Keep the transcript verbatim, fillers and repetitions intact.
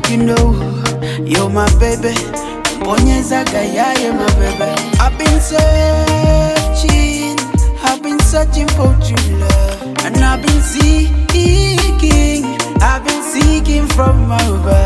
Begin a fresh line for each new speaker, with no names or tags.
you know you're my baby. Bonyeza gaya, you're my baby. I've been searching, I've been searching for true love, and I've been seeking, I've been seeking from my baby.